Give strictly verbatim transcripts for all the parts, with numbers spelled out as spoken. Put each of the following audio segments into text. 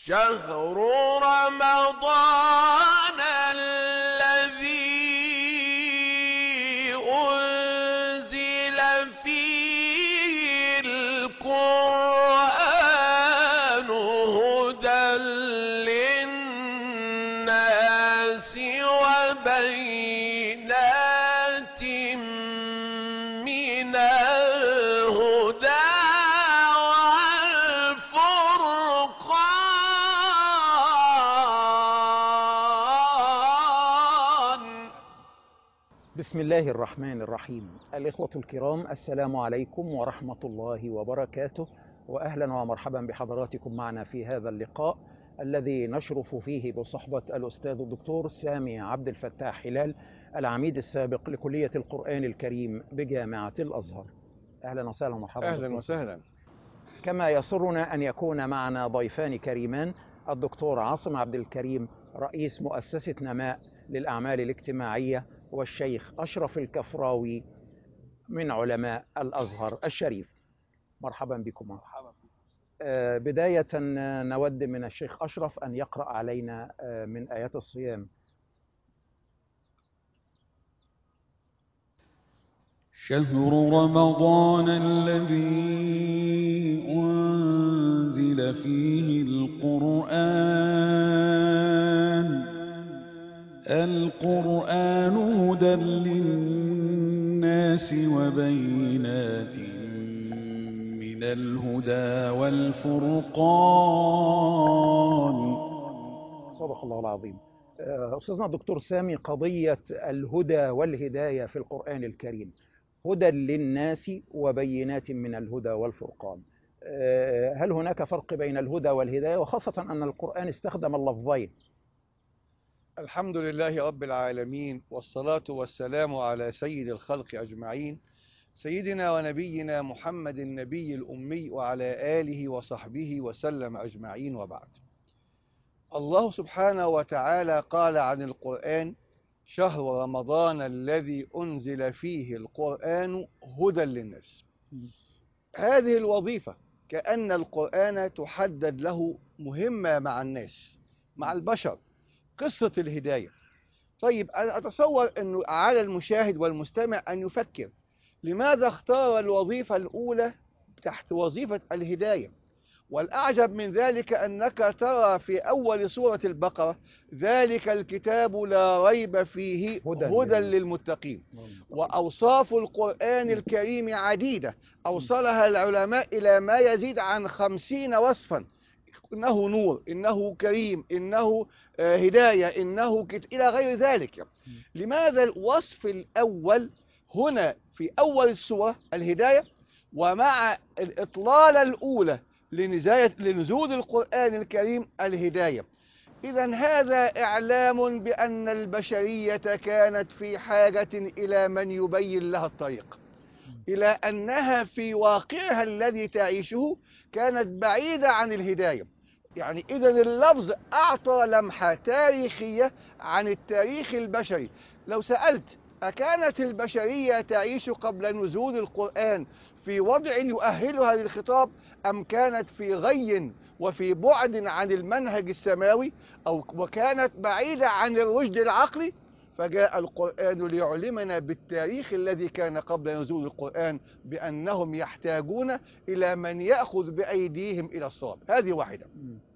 شهر رمضان الذي أنزل فيه القرآن هدى للناس وبينات من الهدى بسم الله الرحمن الرحيم. الإخوة الكرام، السلام عليكم ورحمة الله وبركاته، وأهلا ومرحبا بحضراتكم معنا في هذا اللقاء الذي نشرف فيه بصحبة الأستاذ الدكتور سامي عبد الفتاح هلال، العميد السابق لكلية القرآن الكريم بجامعة الأزهر. أهلا وسهلا ومرحبا. أهلا وسهلا. كما يسرنا أن يكون معنا ضيفان كريمان، الدكتور عاصم عبد الكريم رئيس مؤسسة نماء للأعمال الاجتماعية، والشيخ أشرف الكفراوي من علماء الأزهر الشريف. مرحبا بكم. مرحبا. آه بداية نود من الشيخ أشرف أن يقرأ علينا آه من آيات الصيام. شهر رمضان الذي أنزل فيه القرآن القرآن هدى للناس وبينات من الهدى والفرقان. صدق الله العظيم. أستاذنا الدكتور سامي، قضية الهدى والهداية في القرآن الكريم، هدى للناس وبينات من الهدى والفرقان، هل هناك فرق بين الهدى والهداية، وخاصة أن القرآن استخدم اللفظين؟ الحمد لله رب العالمين، والصلاة والسلام على سيد الخلق أجمعين، سيدنا ونبينا محمد النبي الأمي وعلى آله وصحبه وسلم أجمعين، وبعد. الله سبحانه وتعالى قال عن القرآن: شهر رمضان الذي أنزل فيه القرآن هدى للناس. هذه الوظيفة كأن القرآن تحدد له مهمة مع الناس، مع البشر، قصة الهداية. طيب، أنا أتصور أنه على المشاهد والمستمع أن يفكر لماذا اختار الوظيفة الأولى تحت وظيفة الهداية. والأعجب من ذلك أنك ترى في أول سورة البقرة: ذلك الكتاب لا ريب فيه هدى, هدى للمتقين. وأوصاف القرآن الكريم عديدة أوصلها العلماء إلى ما يزيد عن خمسين وصفا: إنه نور، إنه كريم، إنه هداية، إنه كت... إلى غير ذلك. لماذا الوصف الأول هنا في أول السورة الهداية، ومع الإطلالة الأولى لنزول القرآن الكريم الهداية؟ إذن هذا إعلام بأن البشرية كانت في حاجة إلى من يبين لها الطريق، إلى أنها في واقعها الذي تعيشه كانت بعيدة عن الهداية. يعني إذن اللفظ أعطى لمحة تاريخية عن التاريخ البشري. لو سألت: أكانت البشرية تعيش قبل نزول القرآن في وضع يؤهلها للخطاب، أم كانت في غي وفي بعد عن المنهج السماوي، أو وكانت بعيدة عن الرشد العقلي؟ فجاء القرآن ليعلمنا بالتاريخ الذي كان قبل نزول القرآن بأنهم يحتاجون إلى من يأخذ بأيديهم إلى الصواب. هذه واحدة.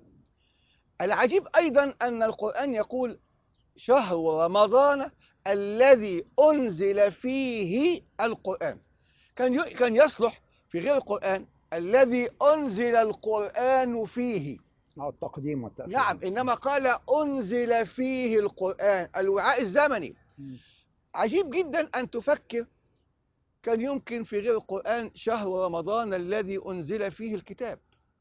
العجيب أيضا أن القرآن يقول: شهر رمضان الذي أنزل فيه القرآن. كان كان يصلح في غير القرآن الذي أنزل القرآن فيه، التقديم والتأخير. نعم، إنما قال أنزل فيه القرآن، الوعاء الزمني. عجيب جدا أن تفكر كان يمكن في غير القرآن شهر رمضان الذي أنزل فيه الكتاب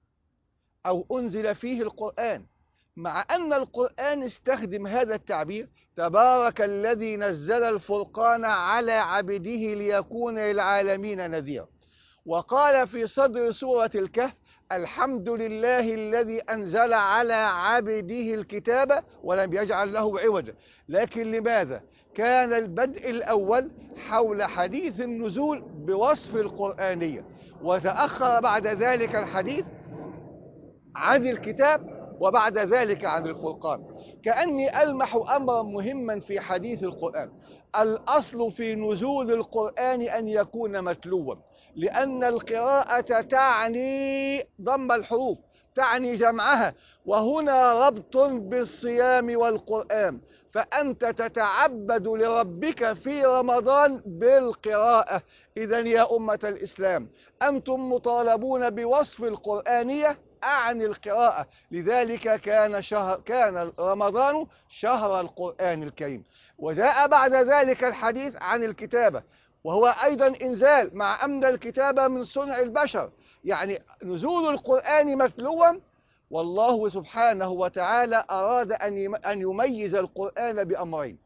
أو أنزل فيه القرآن، مع أن القرآن استخدم هذا التعبير: تبارك الذي نزل الفرقان على عبده ليكون للعالمين نذيرا. وقال في صدر سورة الكهف: الحمد لله الذي أنزل على عبده الكتاب ولم يجعل له عوجا. لكن لماذا كان البدء الأول حول حديث النزول بوصف القرآنية، وتأخر بعد ذلك الحديث عن الكتاب وبعد ذلك عن الفرقان. كأني ألمح أمرا مهما في حديث القرآن. الأصل في نزول القرآن أن يكون متلوا، لأن القراءة تعني ضم الحروف، تعني جمعها، وهنا ربط بالصيام والقرآن، فأنت تتعبد لربك في رمضان بالقراءة. إذن يا أمة الإسلام، أنتم مطالبون بوصف القرآنية عن القراءة، لذلك كان شهر كان رمضان شهر القرآن الكريم. وجاء بعد ذلك الحديث عن الكتابة، وهو أيضا إنزال، مع أن الكتابة من صنع البشر، يعني نزول القرآن متلوا. والله سبحانه وتعالى أراد أن يميز القرآن بأمرين،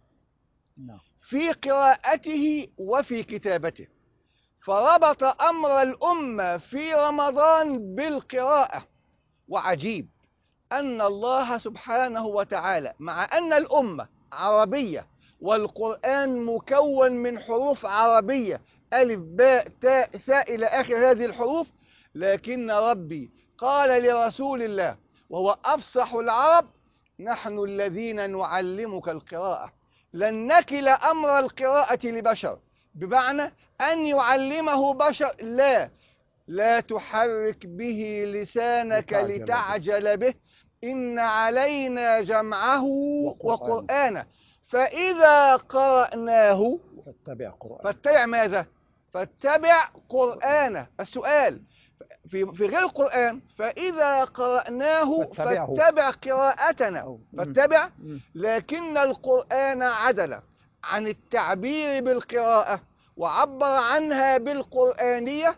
في قراءته وفي كتابته، فربط أمر الأمة في رمضان بالقراءة. وعجيب أن الله سبحانه وتعالى مع أن الأمة عربية والقرآن مكون من حروف عربية، ألف باء تاء ثاء إلى آخر هذه الحروف، لكن ربي قال لرسول الله وهو أفصح العرب: نحن الذين نعلمك القراءة. لن نكل أمر القراءة لبشر، بمعنى أن يعلمه بشر، لا لا تحرك به لسانك لتعجل به، إن علينا جمعه وقرآنه، فإذا قرأناه فاتبع قرآنه. فاتبع ماذا؟ فاتبع قرآنه. السؤال في في غير القرآن: فإذا قرأناه فاتبعه. فاتبع قراءتنا، فاتبع. لكن القرآن عدل عن التعبير بالقراءة وعبر عنها بالقرآنية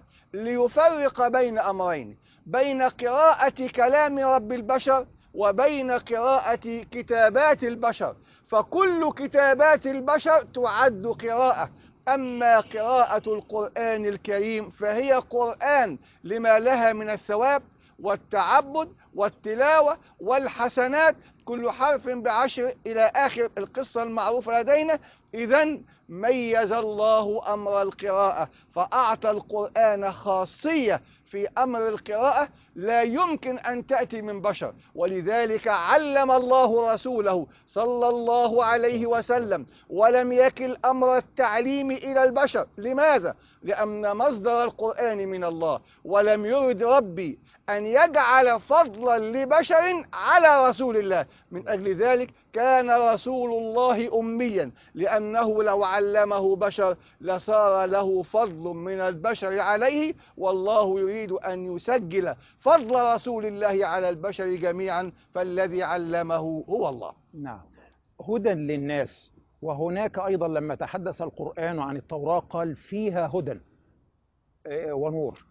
ليفرق بين أمرين: بين قراءة كلام رب البشر وبين قراءة كتابات البشر. فكل كتابات البشر تعد قراءة، أما قراءة القرآن الكريم فهي قرآن لما لها من الثواب والتعبد والتلاوة والحسنات، كل حرف بعشر إلى آخر القصة المعروفة لدينا. إذن ميز الله أمر القراءة، فأعطى القرآن خاصية في أمر القراءة لا يمكن أن تأتي من بشر، ولذلك علم الله رسوله صلى الله عليه وسلم ولم يكل أمر التعليم إلى البشر. لماذا؟ لأن مصدر القرآن من الله، ولم يرد ربي أن يجعل فضلا لبشر على رسول الله. من أجل ذلك كان رسول الله أميا، لأنه لو علمه بشر لصار له فضل من البشر عليه، والله يريد أن يسجل فضل رسول الله على البشر جميعا، فالذي علمه هو الله. نعم، هدى للناس. وهناك أيضا لما تحدث القرآن عن التوراة قال فيها هدى ونور،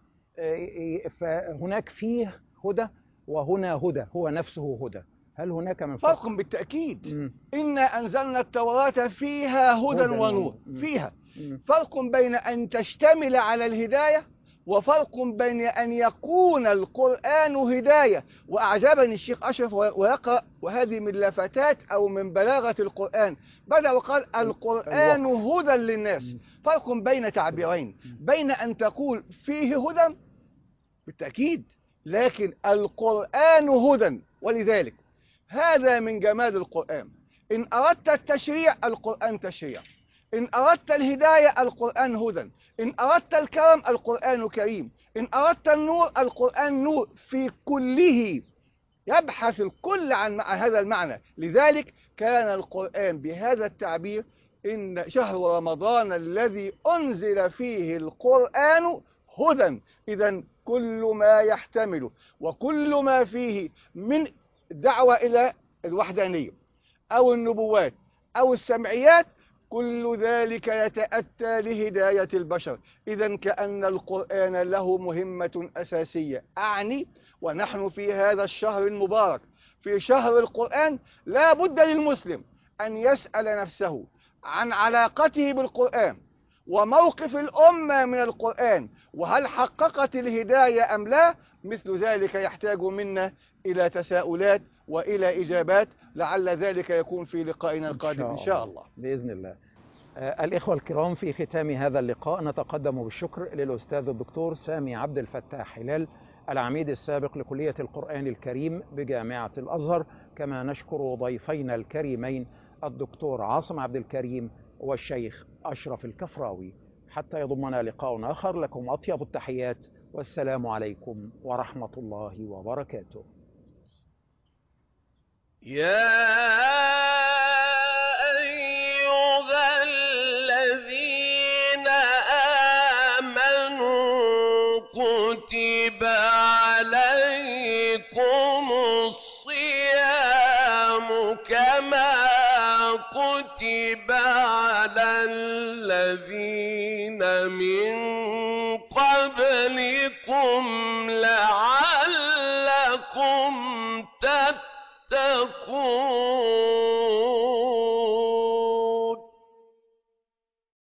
فهناك فيه هدى وهنا هدى، هو نفسه هدى. هل هناك من فرق؟ بالتأكيد. م. إنا أنزلنا التوراة فيها هدى, هدى ونور. م. فيها م. فرق بين أن تشتمل على الهداية، وفرق بين أن يكون القرآن هداية. وأعجبني الشيخ أشرف ويقرأ، وهذه من لفتات أو من بلاغة القرآن، بدأ وقال القرآن هدى للناس. فرق بين تعبيرين، بين أن تقول فيه هدى بالتأكيد، لكن القرآن هدى. ولذلك هذا من جمال القرآن. إن أردت التشريع القرآن تشريع، إن أردت الهداية القرآن هدى، إن أردت الكرم القرآن كريم، إن أردت النور القرآن نور. في كله يبحث الكل عن هذا المعنى. لذلك كان القرآن بهذا التعبير: إن شهر رمضان الذي أنزل فيه القرآن هدى. إذن كل ما يحتمله وكل ما فيه من دعوة إلى الوحدانية أو النبوات أو السمعيات، كل ذلك يتأتى لهداية البشر. إذن كأن القرآن له مهمة أساسية. أعني ونحن في هذا الشهر المبارك، في شهر القرآن، لا بد للمسلم أن يسأل نفسه عن علاقته بالقرآن وموقف الأمة من القرآن، وهل حققت الهداية أم لا. مثل ذلك يحتاج منا إلى تساؤلات وإلى إجابات، لعل ذلك يكون في لقائنا القادم إن شاء الله بإذن الله. آه الإخوة الكرام، في ختام هذا اللقاء نتقدم بالشكر للأستاذ الدكتور سامي عبد الفتاح هلال العميد السابق لكلية القرآن الكريم بجامعة الأزهر، كما نشكر ضيفينا الكريمين الدكتور عاصم عبد الكريم والشيخ أشرف الكفراوي. حتى يضمنا لقاء آخر، لكم أطيب التحيات، والسلام عليكم ورحمة الله وبركاته. يا أيها الذين آمنوا كتب عليكم الصيام كما كتب على الذين من قبلكم لعلكم